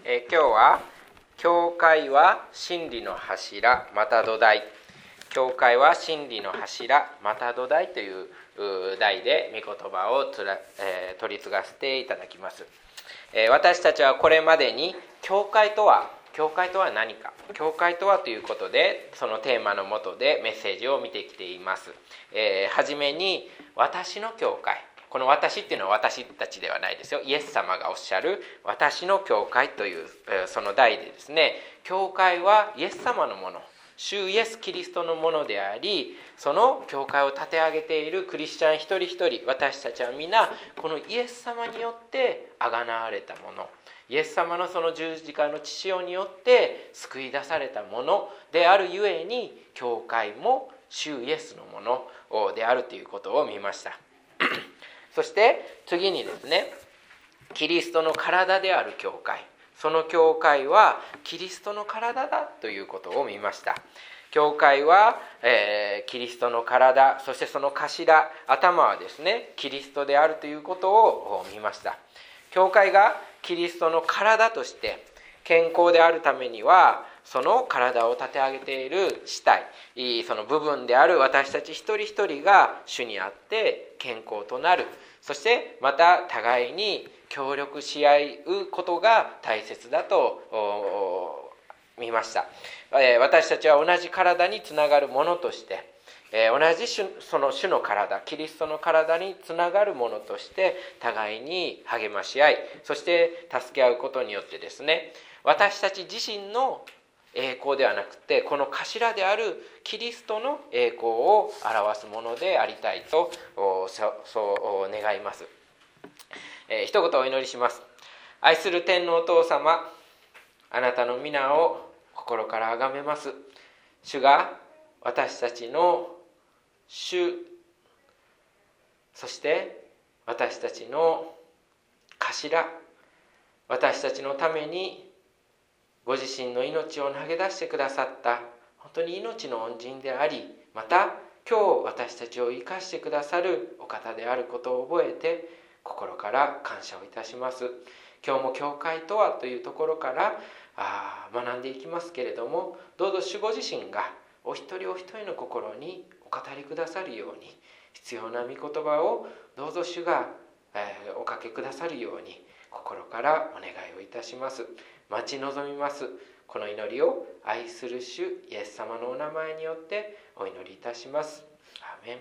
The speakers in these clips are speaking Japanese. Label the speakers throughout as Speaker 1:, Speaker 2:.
Speaker 1: 今日は教会は真理の柱また土台、教会は真理の柱また土台という題で御言葉を取り継がせていただきます。私たちはこれまでに教会とは何か、教会とはということで、そのテーマのもとでメッセージを見てきています。はじめに私の教会、この私っていうのは私たちではないですよ。イエス様がおっしゃる私の教会というその題でですね、教会はイエス様のもの、主イエス・キリストのものであり、その教会を立て上げているクリスチャン一人一人、私たちは皆このイエス様によってあがなわれたもの、イエス様のその十字架の血潮によって救い出されたものであるゆえに、教会も主イエスのものであるということを見ましたそして次にですね、キリストの体である教会、その教会はキリストの体だということを見ました。教会は、キリストの体、そしてその頭、頭はですね、キリストであるということを見ました。教会がキリストの体として健康であるためには、その体を立て上げている肢体、その部分である私たち一人一人が主にあって健康となる。そしてまた互いに協力し合うことが大切だと見ました。私たちは同じ体につながるものとして、同じその主の体、キリストの体につながるものとして互いに励まし合い、そして助け合うことによってですね、私たち自身の栄光ではなくて、この頭であるキリストの栄光を表すものでありたいとそう願います。一言お祈りします。愛する天のお父様、あなたの皆を心からあがめます。主が私たちの主、そして私たちの頭、私たちのためにご自身の命を投げ出してくださった本当に命の恩人であり、また今日私たちを生かしてくださるお方であることを覚えて心から感謝をいたします。今日も教会とはというところから学んでいきますけれども、どうぞ主ご自身がお一人お一人の心にお語りくださるように、必要な御言葉をどうぞ主がおかけくださるように心からお願いをいたします。待ち望みます。この祈りを愛する主イエス様のお名前によってお祈りいたします。アーメン。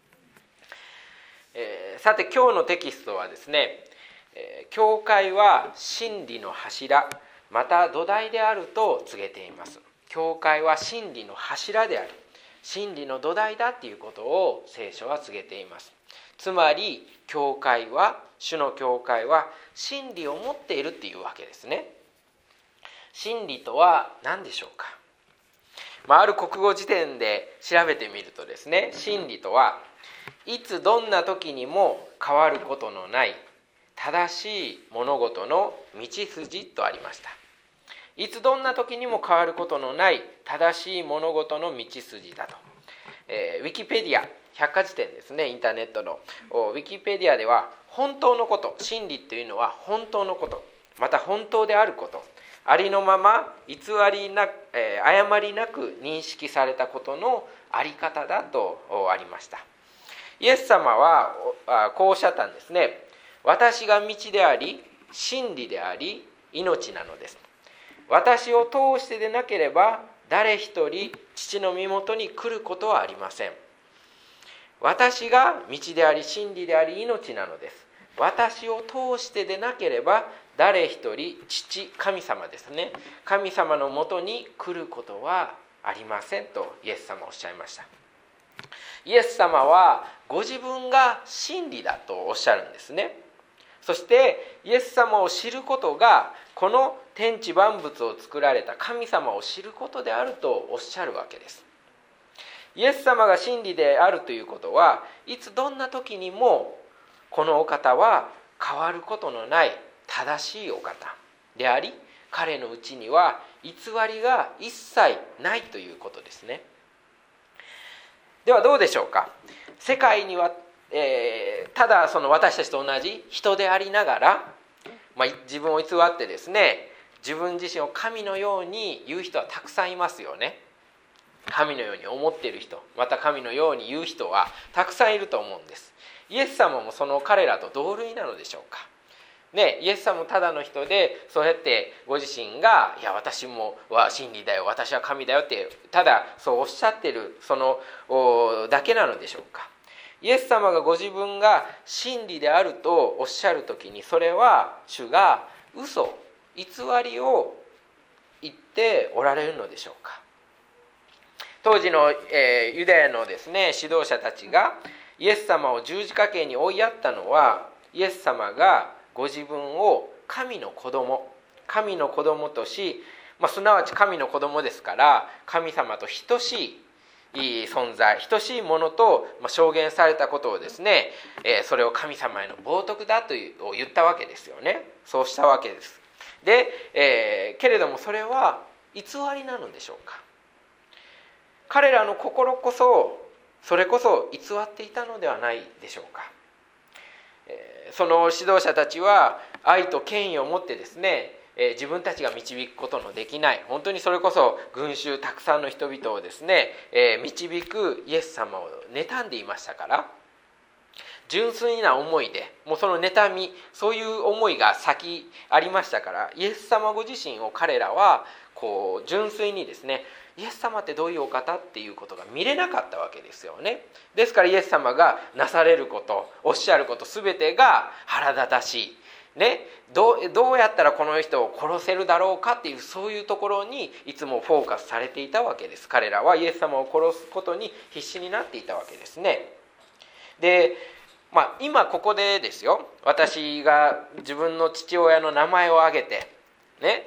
Speaker 1: さて今日のテキストはですね、教会は真理の柱また土台であると告げています。教会は真理の柱である、真理の土台だということを聖書は告げています。つまり教会は、主の教会は真理を持っているというわけですね。真理とは何でしょうか。ある国語辞典で調べてみるとですね、真理とはいつどんな時にも変わることのない正しい物事の道筋とありました。いつどんな時にも変わることのない正しい物事の道筋だと、ウィキペディア百科事典ですね、インターネットのウィキペディアでは、本当のこと、真理というのは本当のこと、また本当であること、ありのまま偽りなく、誤りなく認識されたことのあり方だとありました。イエス様はこうおっしゃったんですね。私が道であり真理であり命なのです。私を通してでなければ誰一人父の身元に来ることはありません。私が道であり真理であり命なのです。私を通してでなければ誰一人父、神様ですね、神様のもとに来ることはありませんとイエス様はおっしゃいました。イエス様はご自分が真理だとおっしゃるんですね。そしてイエス様を知ることがこの天地万物を作られた神様を知ることであるとおっしゃるわけです。イエス様が真理であるということは、いつどんな時にもこのお方は変わることのない正しいお方であり、彼のうちには偽りが一切ないということですね。ではどうでしょうか。世界には、ただその私たちと同じ人でありながら、自分を偽ってですね、 自分自身を神のように言う人はたくさんいますよね。神のように思っている人、また神のように言う人はたくさんいると思うんです。イエス様もその彼らと同類なのでしょうかね。イエス様もただの人で、そうやってご自身がいや私もは真理だよ、私は神だよってただそうおっしゃっているそのだけなのでしょうか。イエス様がご自分が真理であるとおっしゃるときに、それは主が嘘、偽りを言っておられるのでしょうか。当時の、ユダヤのですね指導者たちがイエス様を十字架刑に追いやったのは、イエス様がご自分を神の子供とし、すなわち神の子供ですから神様と等しい存在、等しいものと証言されたことをですね、それを神様への冒涜だと言ったわけですよね。そうしたわけです。で、けれどもそれは偽りなのでしょうか。彼らの心こそそれこそ偽っていたのではないでしょうか。その指導者たちは愛と権威を持ってですね、自分たちが導くことのできない、本当にそれこそ群衆たくさんの人々をですね、導くイエス様を妬んでいましたから、純粋な思いで、もうその妬み、そういう思いが先ありましたから、イエス様ご自身を彼らはこう純粋にですね、イエス様ってどういうお方っていうことが見れなかったわけですよね。ですからイエス様がなされること、おっしゃること全てが腹立たしい、ね、どうやったらこの人を殺せるだろうかっていう、そういうところにいつもフォーカスされていたわけです。彼らはイエス様を殺すことに必死になっていたわけですね。で、今ここでですよ、私が自分の父親の名前を挙げてね、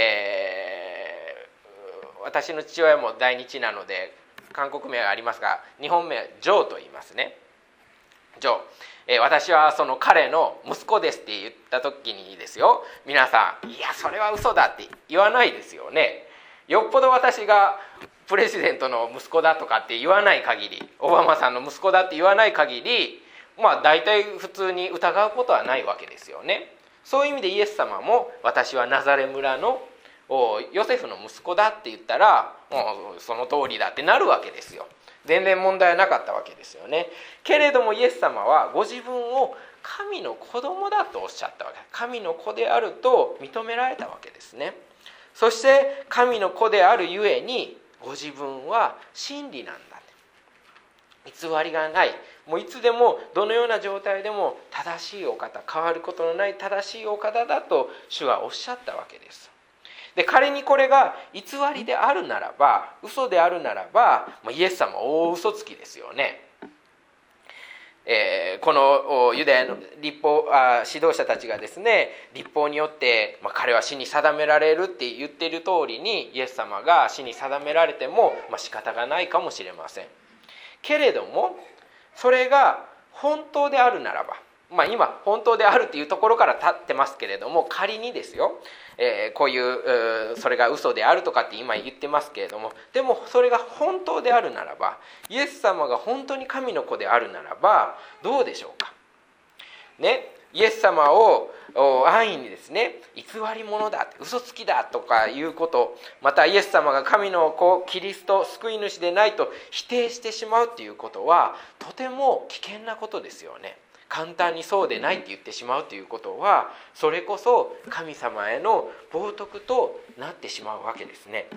Speaker 1: 私の父親も在日なので韓国名がありますが、日本名はジョーと言いますね。ジョー、私はその彼の息子ですって言った時にですよ、皆さんいやそれは嘘だって言わないですよね。よっぽど私がプレジデントの息子だとかって言わない限り、オバマさんの息子だって言わない限り、大体普通に疑うことはないわけですよね。そういう意味でイエス様も私はナザレ村のヨセフの息子だって言ったらもうその通りだってなるわけですよ。全然問題はなかったわけですよね。けれどもイエス様はご自分を神の子供だとおっしゃったわけです。神の子であると認められたわけですね。そして神の子であるゆえにご自分は真理なんだ、偽りがない、もういつでもどのような状態でも正しいお方、変わることのない正しいお方だと主はおっしゃったわけです。で、仮にこれが偽りであるならば、嘘であるならば、イエス様は大嘘つきですよね。このユダヤの指導者たちがですね、律法によって、彼は死に定められるって言っている通りにイエス様が死に定められても、仕方がないかもしれません。けれどもそれが本当であるならば、今本当であるっていうところから立ってますけれども、仮にですよ、こういうそれが嘘であるとかって今言ってますけれども、でもそれが本当であるならば、イエス様が本当に神の子であるならばどうでしょうかね。イエス様を安易にですね、偽り者だ、嘘つきだとかいうこと、またイエス様が神の子キリスト救い主でないと否定してしまうということはとても危険なことですよね。簡単にそうでないって言ってしまうということは、それこそ神様への冒涜となってしまうわけですね。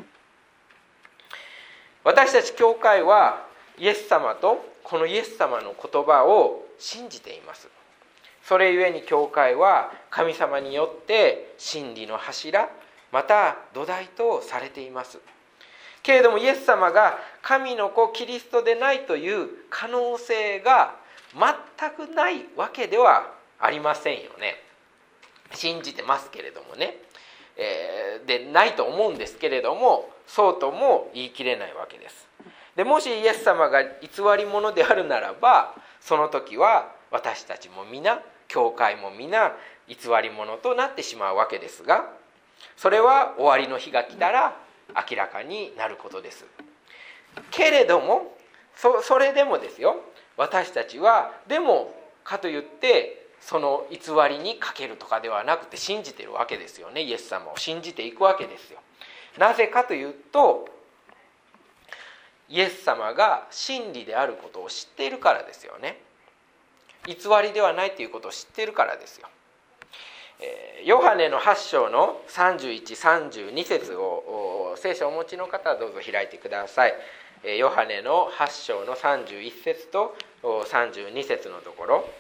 Speaker 1: 私たち教会はイエス様とこのイエス様の言葉を信じています。それゆえに教会は神様によって真理の柱、また土台とされています。けれどもイエス様が神の子キリストでないという可能性が全くないわけではありませんよね。信じてますけれどもね、でないと思うんですけれども、そうとも言い切れないわけです。でもしイエス様が偽り者であるならば、その時は私たちも皆、教会も皆偽り者となってしまうわけですが、それは終わりの日が来たら明らかになることです。けれどもそれでもですよ、私たちはでもかといってその偽りにかけるとかではなくて信じているわけですよね。イエス様を信じていくわけですよ。なぜかというと、イエス様が真理であることを知っているからですよね。偽りではないということを知っているからですよ。ヨハネの8章の31、32節を聖書をお持ちの方はどうぞ開いてください。ヨハネの8章の31節と32節のところ、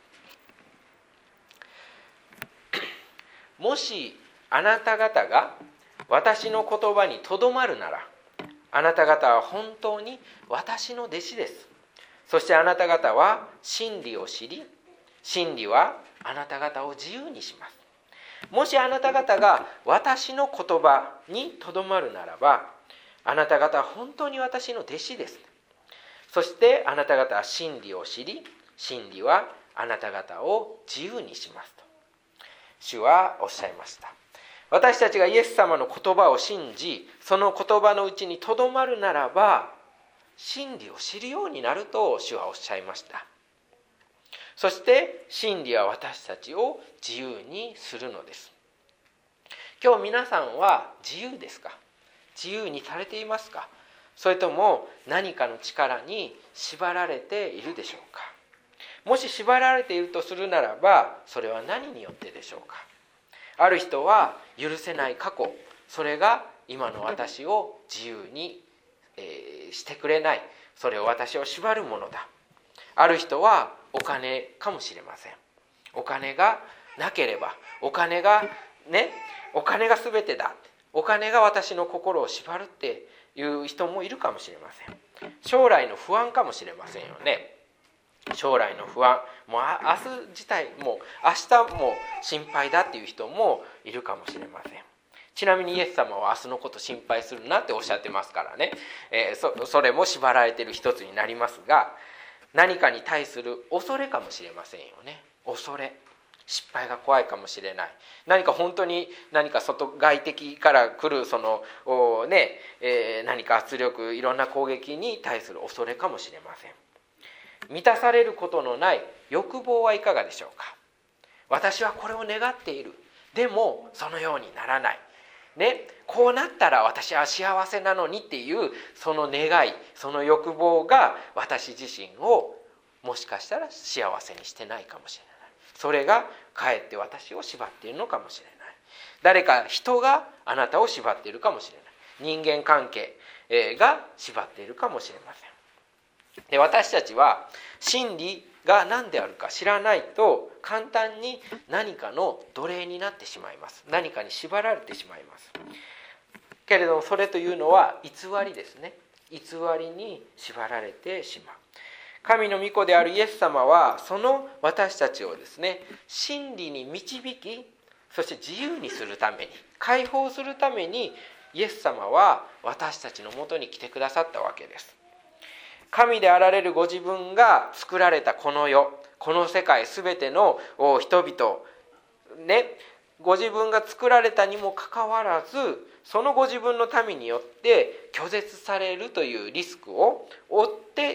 Speaker 1: もしあなた方が私の言葉にとどまるなら、あなた方は本当に私の弟子です。そしてあなた方は真理を知り、真理はあなた方を自由にします。もしあなた方が私の言葉にとどまるならば、あなた方は本当に私の弟子です。そしてあなた方は真理を知り、真理はあなた方を自由にしますと主はおっしゃいました。私たちがイエス様の言葉を信じ、その言葉のうちにとどまるならば、真理を知るようになると主はおっしゃいました。そして真理は私たちを自由にするのです。今日皆さんは自由ですか？自由にされていますか？それとも何かの力に縛られているでしょうか？もし縛られているとするならば、それは何によってでしょうか？ある人は許せない過去、それが今の私を自由に、してくれない、それを私を縛るものだ。ある人はお金かもしれません。お金がなければ、お金が全てだ、お金が私の心を縛るっていう人もいるかもしれません。将来の不安かもしれませんよね。将来の不安、もう明日自体、もう明日も心配だっていう人もいるかもしれません。ちなみにイエス様は明日のこと心配するなっておっしゃってますからね、それも縛られている一つになりますが、何かに対する恐れかもしれませんよね。恐れ、失敗が怖いかもしれない、何か本当に何か外的から来る何か圧力、いろんな攻撃に対する恐れかもしれません。満たされることのない欲望はいかがでしょうか？私はこれを願っている、でもそのようにならない、こうなったら私は幸せなのにっていうその願い、その欲望が私自身をもしかしたら幸せにしてないかもしれない。それがかえって私を縛っているのかもしれない。誰か人があなたを縛っているかもしれない。人間関係が縛っているかもしれません。で、私たちは真理が何であるか知らないと簡単に何かの奴隷になってしまいます。何かに縛られてしまいますけれども、それというのは偽りですね。偽りに縛られてしまう。神の御子であるイエス様はその私たちをですね、真理に導き、そして自由にするために、解放するためにイエス様は私たちのもとに来てくださったわけです。神であられるご自分が作られたこの世、この世界すべての人々、ご自分が作られたにもかかわらず、そのご自分の民によって拒絶されるというリスクを負って、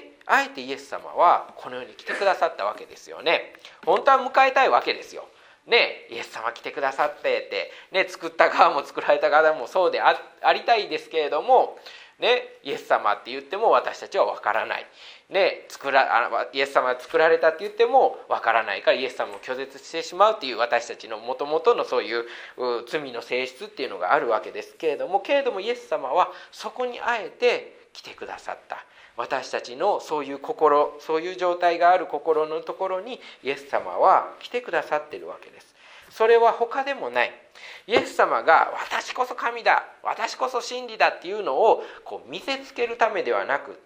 Speaker 1: あえてイエス様はこの世に来てくださったわけですよね。本当は迎えたいわけですよ。イエス様来てくださってって、作った側も作られた側もそうで ありたいですけれども、イエス様って言っても私たちは分からない、イエス様が作られたって言っても分からないからイエス様を拒絶してしまうっていう私たちのもともとのそういう罪の性質っていうのがあるわけですけれども、イエス様はそこにあえて来てくださった。私たちのそういう心、そういう状態がある心のところにイエス様は来てくださっているわけです。それは他でもない。イエス様が私こそ神だ、私こそ真理だっていうのを見せつけるためではなくって、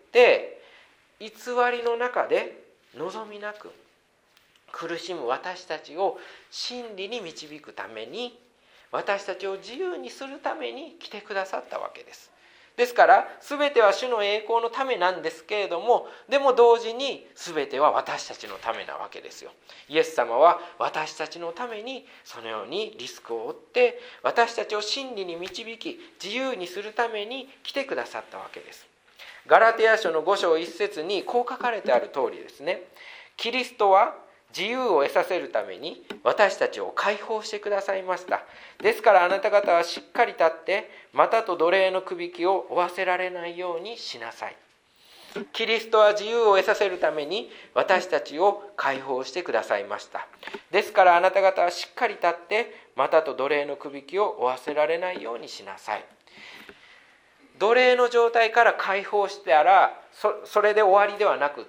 Speaker 1: 偽りの中で望みなく苦しむ私たちを真理に導くために、私たちを自由にするために来てくださったわけです。ですから全ては主の栄光のためなんですけれども、でも同時に全ては私たちのためなわけですよ。イエス様は私たちのためにそのようにリスクを負って私たちを真理に導き自由にするために来てくださったわけです。ガラテヤ書の5章1節にこう書かれてある通りですね。キリストは自由を得させるために私たちを解放してくださいました。ですからあなた方はしっかり立って、またと奴隷のくびきを負わせられないようにしなさい。キリストは自由を得させるために私たちを解放してくださいました。ですからあなた方はしっかり立って、またと奴隷のくびきを負わせられないようにしなさい。奴隷の状態から解放したらそれで終わりではなくって、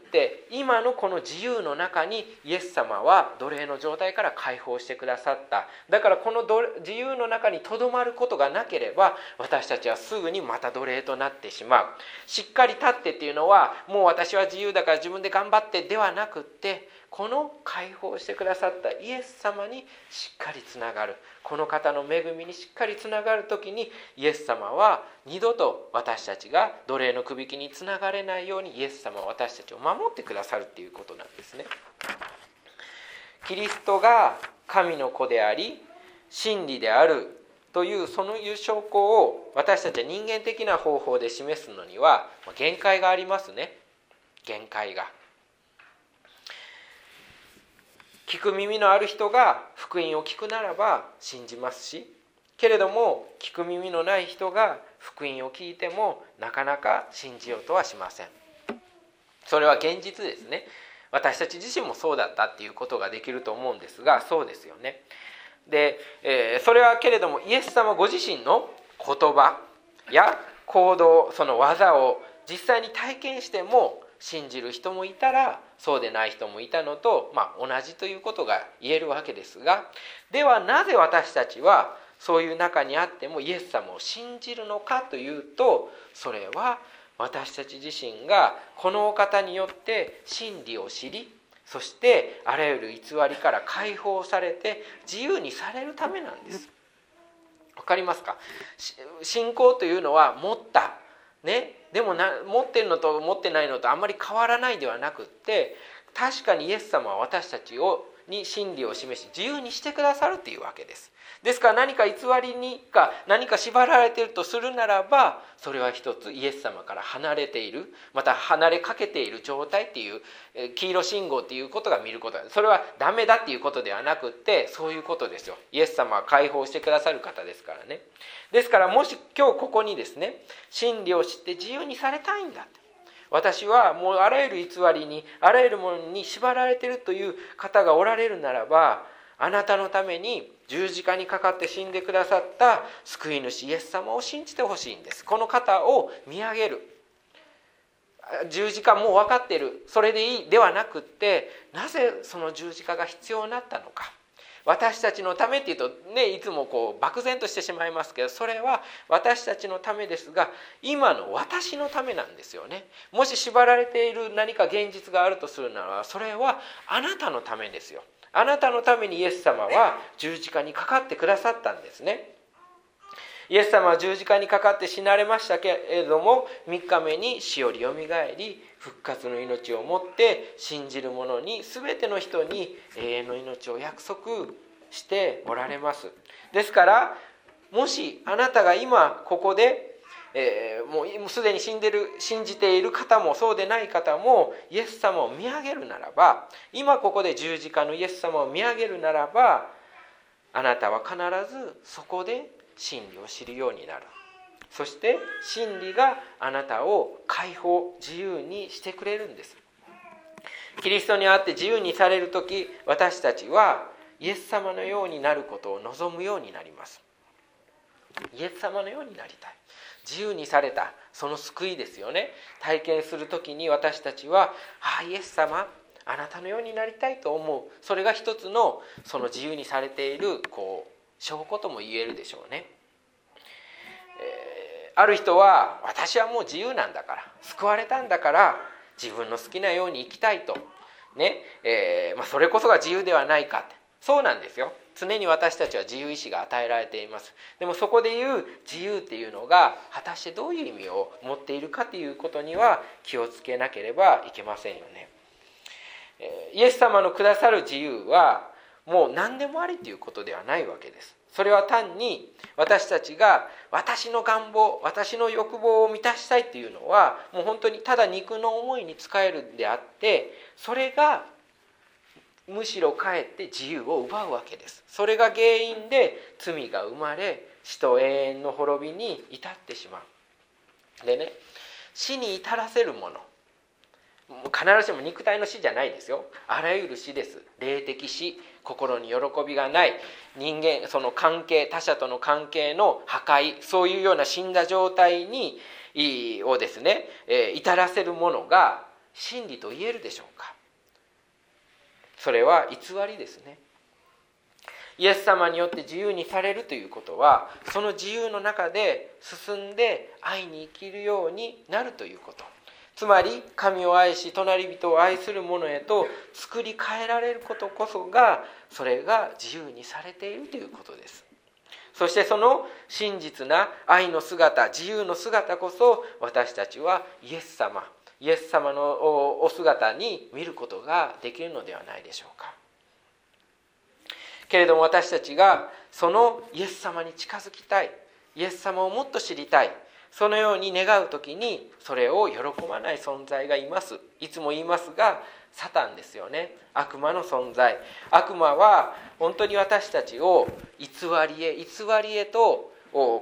Speaker 1: 今のこの自由の中にイエス様は奴隷の状態から解放してくださった。だからこの自由の中にとどまることがなければ、私たちはすぐにまた奴隷となってしまう。しっかり立ってっていうのは、もう私は自由だから自分で頑張ってではなくって、この解放してくださったイエス様にしっかりつながる、この方の恵みにしっかりつながるときに、イエス様は二度と私たちが奴隷のくびきにつながれないように、イエス様は私たちを守ってくださるということなんですね。キリストが神の子であり真理であるというそのいう証拠を私たちは人間的な方法で示すのには限界がありますね。限界が。聞く耳のある人が福音を聞くならば信じますし、けれども聞く耳のない人が福音を聞いてもなかなか信じようとはしません。それは現実ですね。私たち自身もそうだったっていうことができると思うんですが、そうですよね。で、それはけれどもイエス様ご自身の言葉や行動、その技を実際に体験しても信じる人もいたらそうでない人もいたのと、同じということが言えるわけですが、ではなぜ私たちはそういう中にあってもイエス様を信じるのかというと、それは私たち自身がこのお方によって真理を知り、そしてあらゆる偽りから解放されて自由にされるためなんです。わかりますか？信仰というのは持ったね、でも持ってるのと持ってないのとあんまり変わらないではなくって、確かにイエス様は私たちに真理を示し自由にしてくださるというわけです。ですから何か偽りにか何か縛られているとするならば、それは一つイエス様から離れている、また離れかけている状態っていう黄色信号っていうことが見ることです。それはダメだっていうことではなくって、そういうことですよ。イエス様は解放してくださる方ですからね。ですからもし今日ここにですね、真理を知って自由にされたいんだって、私はもうあらゆる偽りにあらゆるものに縛られているという方がおられるならば、あなたのために十字架にかかって死んでくださった救い主イエス様を信じてほしいんです。この方を見上げる。十字架もう分かっている、それでいいではなくって、なぜその十字架が必要になったのか。私たちのためっていうとね、いつも漠然としてしまいますけど、それは私たちのためですが、今の私のためなんですよね。もし縛られている何か現実があるとするなら、それはあなたのためですよ。あなたのためにイエス様は十字架にかかってくださったんですね。イエス様は十字架にかかって死なれましたけれども、3日目に死よりよみがえり、復活の命をもって信じる者に、全ての人に永遠の命を約束しておられます。ですからもしあなたが今ここで、もうすでに信じている方もそうでない方もイエス様を見上げるならば、今ここで十字架のイエス様を見上げるならば、あなたは必ずそこで真理を知るようになる。そして真理があなたを解放、自由にしてくれるんです。キリストにあって自由にされるとき、私たちはイエス様のようになることを望むようになります。イエス様のようになりたい。自由にされたその救いですよね。体験するときに私たちは、イエス様あなたのようになりたいと思う。それが一つのその自由にされている証拠とも言えるでしょうね。ある人は、私はもう自由なんだから、救われたんだから自分の好きなように生きたいとね、それこそが自由ではないかって。そうなんですよ。常に私たちは自由意志が与えられています。でもそこでいう自由っていうのが果たしてどういう意味を持っているかということには気をつけなければいけませんよね。イエス様のくださる自由はもう何でもありということではないわけです。それは単に私たちが私の願望、私の欲望を満たしたいっていうのはもう本当にただ肉の思いに仕えるんであって、それがむしろかえって自由を奪うわけです。それが原因で罪が生まれ、死と永遠の滅びに至ってしまう。でね、死に至らせるもの、必ずしも肉体の死じゃないですよ。あらゆる死です。霊的死、心に喜びがない、人間その関係、他者との関係の破壊、そういうような死んだ状態をですね、至らせるものが真理と言えるでしょうか。それは偽りですね。イエス様によって自由にされるということは、その自由の中で進んで愛に生きるようになるということ。つまり神を愛し隣人を愛する者へと作り変えられることこそが、それが自由にされているということです。そしてその真実な愛の姿、自由の姿こそ、私たちはイエス様のお姿に見ることができるのではないでしょうか。けれども私たちがそのイエス様に近づきたい、イエス様をもっと知りたい、そのように願うときに、それを喜ばない存在がいます。いつも言いますが、サタンですよね。悪魔の存在。悪魔は本当に私たちを偽りへと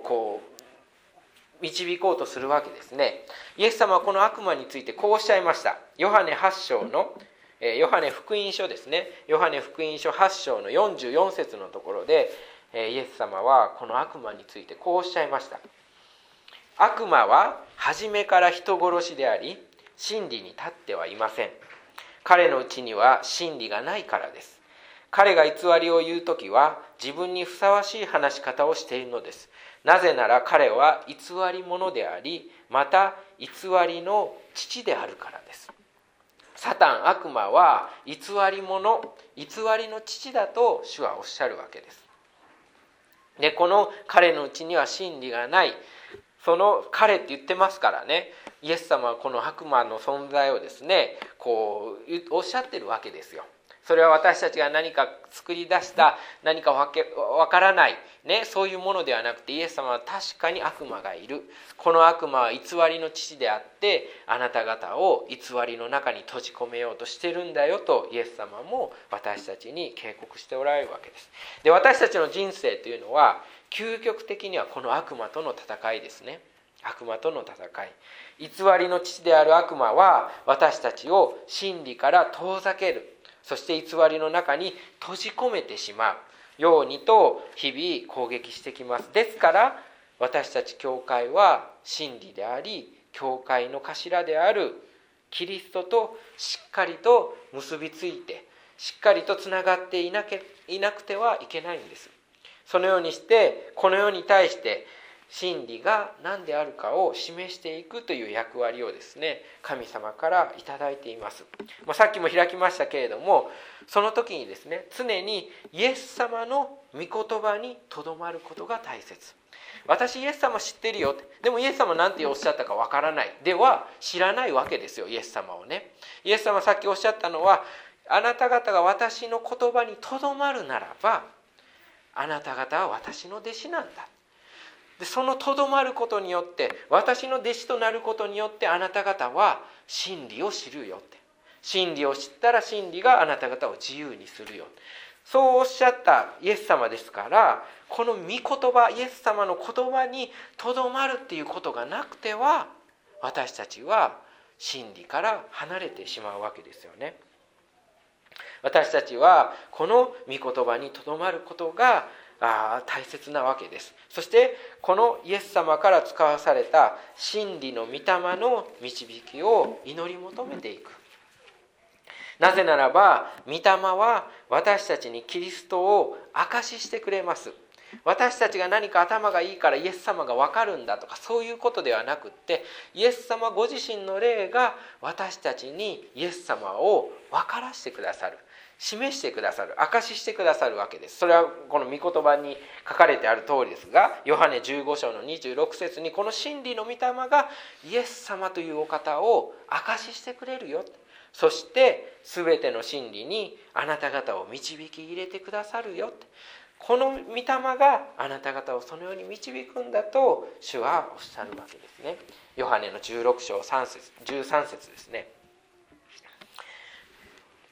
Speaker 1: 導こうとするわけですね。イエス様はこの悪魔についてこうおっしゃいました。ヨハネ8章のヨハネ福音書ですね。ヨハネ福音書8章の44節のところで、イエス様はこの悪魔についてこうおっしゃいました。悪魔は初めから人殺しであり、真理に立ってはいません。彼のうちには真理がないからです。彼が偽りを言うときは自分にふさわしい話し方をしているのです。なぜなら彼は偽り者であり、また偽りの父であるからです。サタン、悪魔は偽り者、偽りの父だと主はおっしゃるわけです。で、この彼のうちには真理がない、その彼って言ってますからね、イエス様はこの悪魔の存在をですね、こうおっしゃってるわけですよ。それは私たちが何か作り出した何かわからない、ね、そういうものではなくて、イエス様は確かに悪魔がいる。この悪魔は偽りの父であって、あなた方を偽りの中に閉じ込めようとしてるんだよと、イエス様も私たちに警告しておられるわけです。で、私たちの人生というのは究極的にはこの悪魔との戦いですね。悪魔との戦い。偽りの父である悪魔は私たちを真理から遠ざける、そして偽りの中に閉じ込めてしまうようにと日々攻撃してきます。ですから私たち教会は真理であり、教会の頭であるキリストとしっかりと結びついて、しっかりとつながっていなくてはいけないんです。そのようにしてこの世に対して真理が何であるかを示していくという役割をですね、神様からいただいています。さっきも開きましたけれども、その時にですね、常にイエス様の御言葉にとどまることが大切。私イエス様知ってるよ、でもイエス様何ておっしゃったかわからないでは知らないわけですよ、イエス様をね。イエス様さっきおっしゃったのは、あなた方が私の言葉にとどまるならば、あなた方は私の弟子なんだ。で、そのとどまることによって、私の弟子となることによって、あなた方は真理を知るよって。真理を知ったら真理があなた方を自由にするよ。そうおっしゃったイエス様ですから、この御言葉、イエス様の言葉にとどまるっていうことがなくては、私たちは真理から離れてしまうわけですよね。私たちはこの御言葉にとどまることが大切なわけです。そしてこのイエス様から使わされた真理の御霊の導きを祈り求めていく。なぜならば御霊は私たちにキリストを証ししてくれます。私たちが何か頭がいいからイエス様が分かるんだとか、そういうことではなくって、イエス様ご自身の霊が私たちにイエス様を分からせてくださる、示してくださる、証ししてくださるわけです。それはこの御言葉に書かれてある通りですが、ヨハネ15章の26節にこの真理の御霊がイエス様というお方を証ししてくれるよ、そして全ての真理にあなた方を導き入れてくださるよ、この御霊があなた方をそのように導くんだと主はおっしゃるわけですね。ヨハネの16章13節ですね。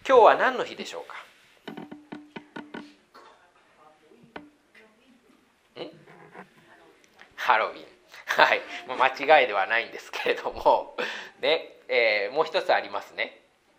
Speaker 1: 今日は何の日でしょうか？ハロウィン。はい、間違いではないんですけれども、ね、もう一つありますね。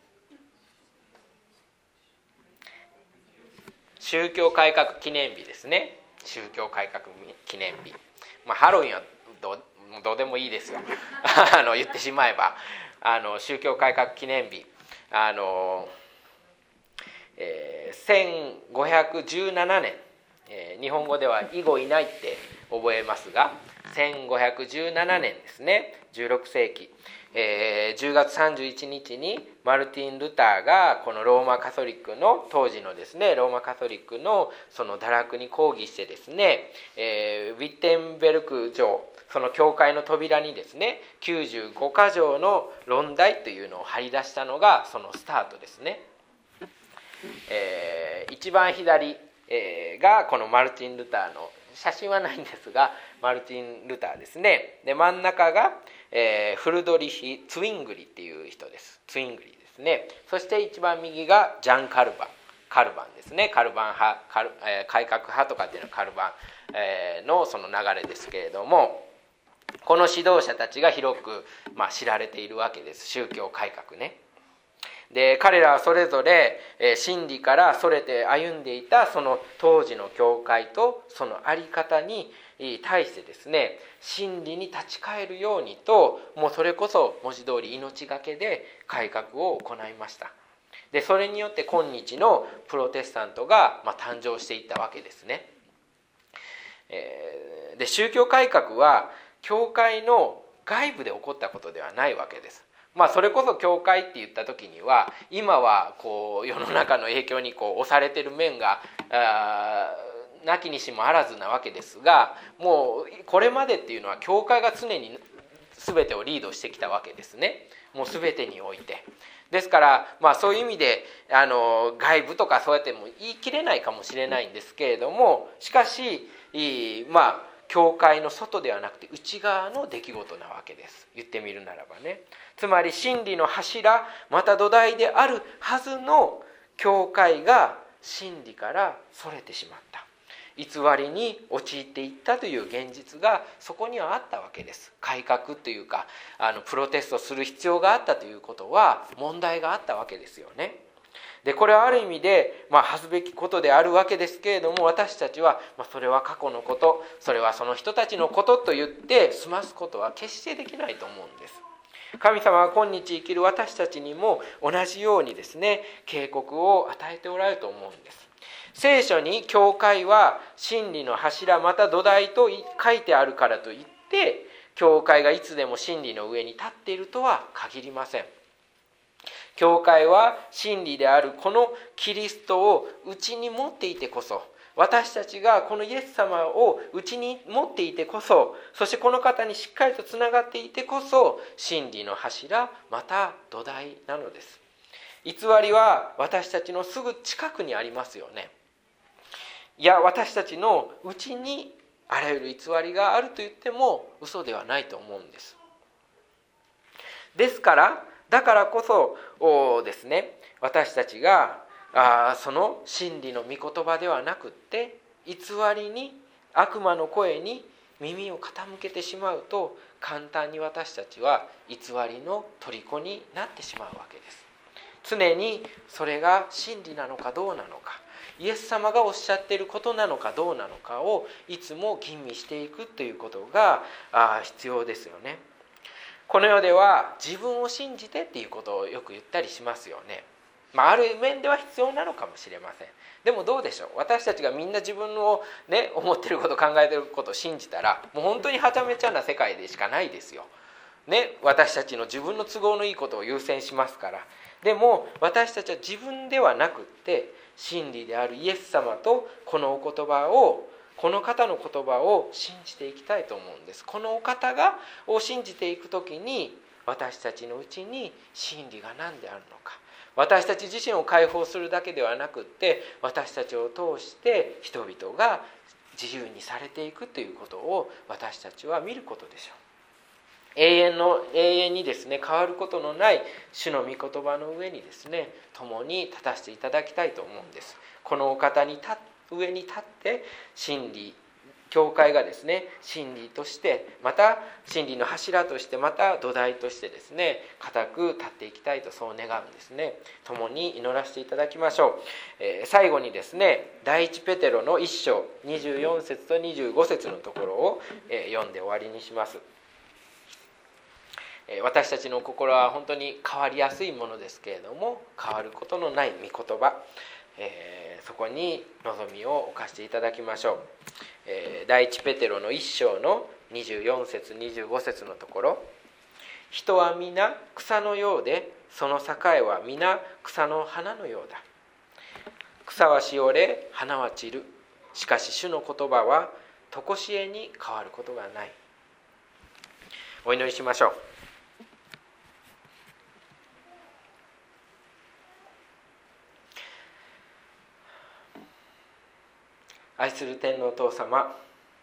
Speaker 1: 宗教改革記念日ですね。宗教改革記念日。ハロウィンはどうでもいいですよ。言ってしまえば宗教改革記念日、1517年、日本語では以後いないって覚えますが、1517年ですね、16世紀、10月31日にマルティン・ルターがこのローマカトリックの当時のですねローマカトリックのその堕落に抗議してですね、ウィッテンベルク城、その教会の扉にですね95箇条の論題というのを貼り出したのがそのスタートですね。一番左、がこのマルティン・ルターの写真はないんですが、マルティン・ルターですね。で真ん中が、フルドリヒ・ツイングリっていう人です。ツイングリですね。そして一番右がジャン・カルバンですね。カルバン派、改革派とかっていうのはカルバン、のその流れですけれども、この指導者たちが広く、知られているわけです。宗教改革ね。で彼らはそれぞれ真理からそれて歩んでいたその当時の教会とその在り方に対してですね、真理に立ち返るようにと、もうそれこそ文字通り命がけで改革を行いました。でそれによって今日のプロテスタントが誕生していったわけですね。で宗教改革は教会の外部で起こったことではないわけです。それこそ教会って言った時には今はこう世の中の影響にこう押されてる面がなきにしもあらずなわけですが、もうこれまでっていうのは教会が常に全てをリードしてきたわけですね。もう全てにおいて。ですからそういう意味で外部とかそうやっても言い切れないかもしれないんですけれども、しかし教会の外ではなくて内側の出来事なわけです。言ってみるならばね。つまり真理の柱また土台であるはずの教会が真理からそれてしまった、偽りに陥っていったという現実がそこにはあったわけです。改革というかプロテストする必要があったということは問題があったわけですよね。でこれはある意味で恥ずべきことであるわけですけれども、私たちはそれは過去のこと、それはその人たちのことと言って済ますことは決してできないと思うんです。神様は今日生きる私たちにも同じようにですね警告を与えておられると思うんです。聖書に教会は真理の柱また土台と書いてあるからといって教会がいつでも真理の上に立っているとは限りません。教会は真理であるこのキリストを内に持っていてこそ、私たちがこのイエス様を内に持っていてこそ、そしてこの方にしっかりとつながっていてこそ真理の柱また土台なのです。偽りは私たちのすぐ近くにありますよね。いや私たちの内にあらゆる偽りがあると言っても嘘ではないと思うんです。ですからだからこそですね、私たちがその真理の御言葉ではなくって偽りに悪魔の声に耳を傾けてしまうと、簡単に私たちは偽りの虜になってしまうわけです。常にそれが真理なのかどうなのか、イエス様がおっしゃっていることなのかどうなのかをいつも吟味していくということが必要ですよね。この世では自分を信じてっていうことをよく言ったりしますよね。ある面では必要なのかもしれません。でもどうでしょう、私たちがみんな自分をね思ってること考えてることを信じたらもう本当にはちゃめちゃな世界でしかないですよね。私たちの自分の都合のいいことを優先しますから。でも私たちは自分ではなくって真理であるイエス様とこのお言葉を、この方の言葉を信じていきたいと思うんです。このお方を信じていくときに私たちのうちに真理が何であるのか、私たち自身を解放するだけではなくって私たちを通して人々が自由にされていくということを私たちは見ることでしょう。 永遠にですね変わることのない主の御言葉の上にですね共に立たせていただきたいと思うんです。このお方に上に立って真理、教会がですね真理として、また真理の柱として、また土台としてですね固く立っていきたいと、そう願うんですね。共に祈らせていただきましょう。最後にですね第一ペテロの1章24節と25節のところを読んで終わりにします。私たちの心は本当に変わりやすいものですけれども、変わることのない御言葉、そこに望みを置かせていただきましょう。第一ペテロの1章の24節25節のところ、人は皆草のようで、その栄は皆草の花のようだ。草はしおれ、花は散る。しかし主の言葉は常しえに変わることがない。お祈りしましょう。愛する天のお父様、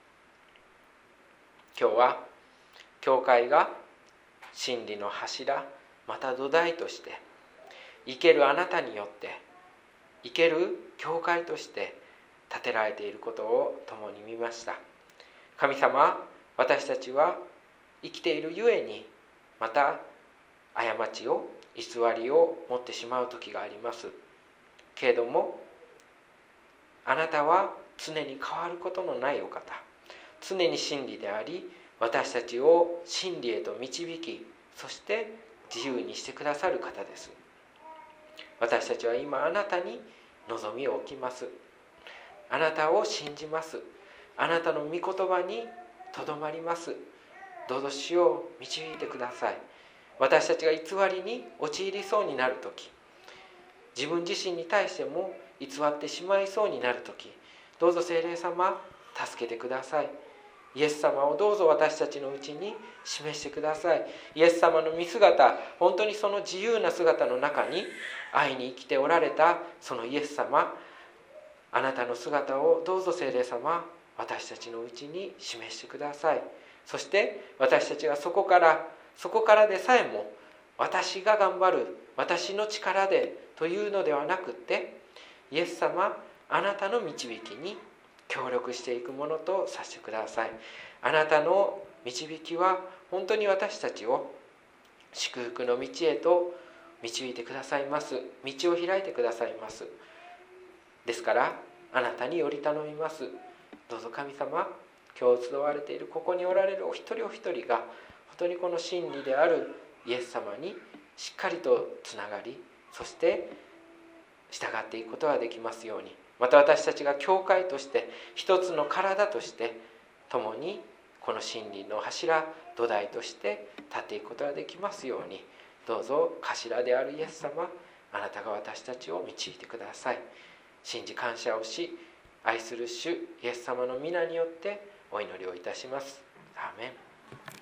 Speaker 1: 今日は教会が真理の柱、また土台として、生けるあなたによって生ける教会として建てられていることを共に見ました。神様、私たちは生きているゆえに、また過ちを偽りを持ってしまう時がありますけれども、あなたは常に変わることのないお方、常に真理であり、私たちを真理へと導き、そして自由にしてくださる方です。私たちは今あなたに望みを置きます。あなたを信じます。あなたの御言葉にとどまります。どうぞ主を導いてください。私たちが偽りに陥りそうになるとき、自分自身に対しても偽ってしまいそうになるとき、どうぞ聖霊様、助けてください。イエス様をどうぞ私たちのうちに示してください。イエス様の御姿、本当にその自由な姿の中に愛に生きておられたそのイエス様、あなたの姿をどうぞ聖霊様、私たちのうちに示してください。そして私たちがそこからでさえも、私が頑張る、私の力でというのではなくって、イエス様、あなたの導きに協力していくものとさせてください。あなたの導きは本当に私たちを祝福の道へと導いてくださいます。道を開いてくださいます。ですからあなたにより頼みます。どうぞ神様、今日集われているここにおられるお一人お一人が、本当にこの真理であるイエス様にしっかりとつながり、そして従っていくことができますように、また私たちが教会として一つの体として共にこの真理の柱、土台として立っていくことができますように、どうぞ頭であるイエス様、あなたが私たちを導いてください。信じ感謝をし、愛する主イエス様の皆によってお祈りをいたします。アーメン。